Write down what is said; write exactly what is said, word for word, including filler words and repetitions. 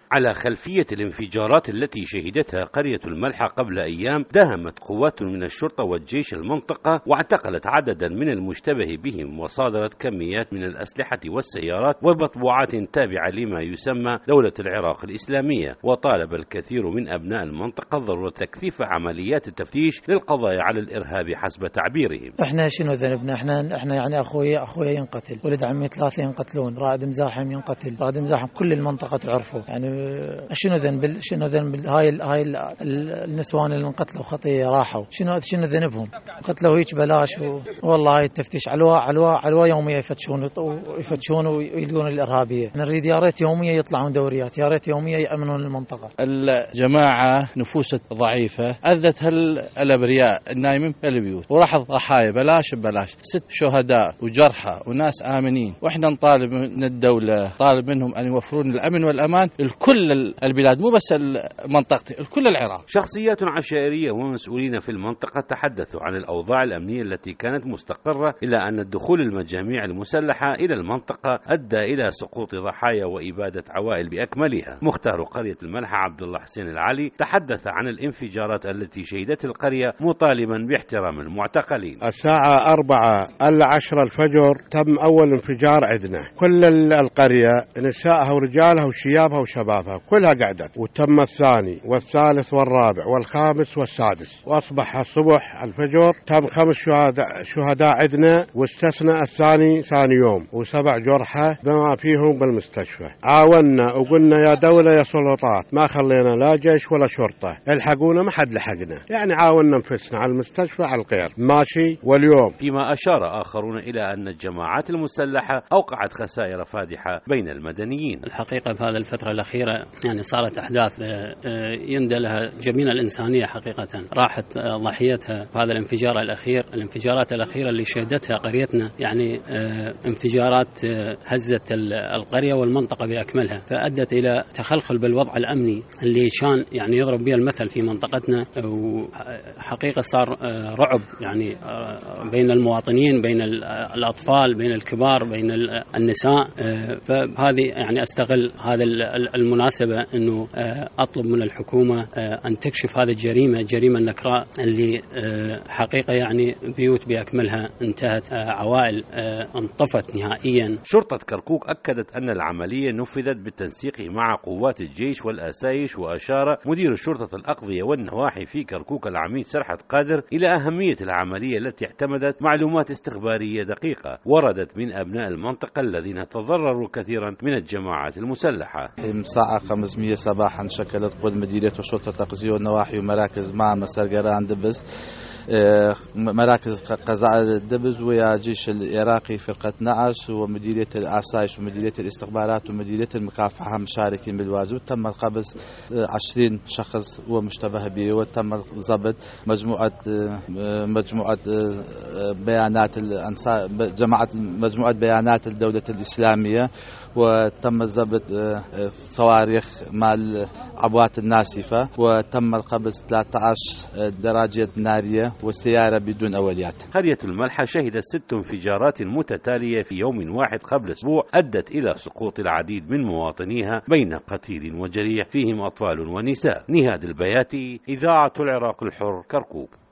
على خلفية الانفجارات التي شهدتها قرية الملحة قبل أيام، داهمت قوات من الشرطة والجيش المنطقة واعتقلت عددا من المشتبه بهم، وصادرت كميات من الأسلحة والسيارات ومطبوعات تابعة لما يسمى دولة العراق الإسلامية. وطالب الكثير من أبناء المنطقة ضرورة تكثيف عمليات التفتيش للقضاء على الإرهاب حسب تعبيرهم. احنا شنو ذنبنا؟ احنا احنا يعني اخويا اخويا ينقتل، ولد عمي ثلاثة ينقتلون، رائد مزاحم ينقتل، رائد مزاحم كل المنطقة تعرفه. يعني شنو ذنب شنو ذنب هاي ال هاي ال النسوان اللي انقتلوا خطية راحوا، شنو شنو ذنبهم؟ قتلوا هيك بلاش. والله هاي التفتيش علوا علوا علوا يوميا يفتشون ويفتشون ويلقون الإرهابية. نريد يا ريت يوميا يطلعون دوريات، يا ريت يوميا يأمنون المنطقة. الجماعة نفوس ضعيفة أذت هالأبرياء النايمين في البيوت، وراح ضحايا بلاش بلاش، ست شهداء وجرحى وناس آمنين. وإحنا نطالب من الدولة، طالب منهم أن يوفرون الأمن والأمان لكل البلاد، مو بس منطقتي، لكل العراق. شخصيات عشائرية ومسؤولين في المنطقة تحدثوا عن الأوضاع الأمنية التي كانت مستقرة، إلا أن الدخول المجاميع المسلحة إلى المنطقة أدى إلى سقوط ضحايا وإبادة عوائل بأكملها. مختار قرية الملحة عبد الله حسين العلي تحدث عن الانفجارات التي شهدت القرية، مطالبا باحترام المعتقلين. الساعة أربعة إلى عشرة الفجر تم أول انفجار عندنا، كل القرية نسائها ورجالها وشيابها وشبابها كلها قعدت، وتم الثاني والثالث والرابع والخامس والسادس، وأصبح الصبح الفجر تم خمس شهداء شهداء عندنا، واستثنى الثاني ثاني يوم، وسبع جرحى بما فيهم بالمستشفى. عاونا وقلنا يا دولة يا سلطات، ما خلينا لا جيش ولا شرطة، الحقونا ما حد لحقنا، يعني عاونا نفسنا على المستشفى على الغير ماشي. واليوم فيما أشار آخرون إلى أن الجماعات المسلحة أوقعت خسائر فادحة بين المدنيين. الحقيقة في هذه الفترة الأخيرة يعني صارت أحداث يندى لها جميلة الإنسانية، حقيقة راحت ضحيتها في هذا الانفجار الأخير. الانفجارات الأخيرة اللي شهدتها قريتنا يعني انفجارات هزت القرية والمنطقة بأكملها، فأدت إلى تخلخل بالوضع الأمني اللي كان يعني يضرب به المثل في منطقتنا. وحقيقة صار رعب يعني بين المواطنين، بين الأطفال، بين الكبار، بين النساء. فهذه يعني أستغل هذا المناسبة أنه أطلب من الحكومة أن تكشف هذه الجريمة، الجريمة النكراء اللي حقيقة يعني بيوت بأكملها انتهت، عوائل انطفت نهائيا. شرطة كركوك أكدت أن العملية نفذت بالتنسيق مع قوات الجيش والآسايش، وأشار مدير شرطة الأقضية والنواحي في كركوك العميد سرحت قادر إلى أهمية العملية التي اعتمدت معلومات استخبارية دقيقة وردت من أبناء المنطقة الذين تضرروا كثيرا من الجماعات المسلحة. الساعة خمسمية صباحا شكلت قوات مديرية وشرطة التقضية والنواحي ومراكز مع مسرقران دبس، مراكز قزاء دبز ويا جيش العراقي فرقة نعش ومديرية الآسايش ومديرية الاستخبارات ومديرية المكافحة مشاركين بالواجب. تم القبض عشرين شخص ومشتبه به، وتم ضبط مجموعة مجموعة بيانات الأنصار جماعة مجموعة بيانات الدولة الإسلامية، وتم ضبط صواريخ مع العبوات الناسفة، وتم القبض ثلاثة عشر دراجة نارية والسيارة بدون أوليات. قرية الملحة شهدت ست انفجارات متتالية في يوم واحد قبل أسبوع أدت إلى سقوط العديد من مواطنيها بين قتيل وجريح فيهم أطفال ونساء. نهاد البياتي، إذاعة العراق الحر، كركوك.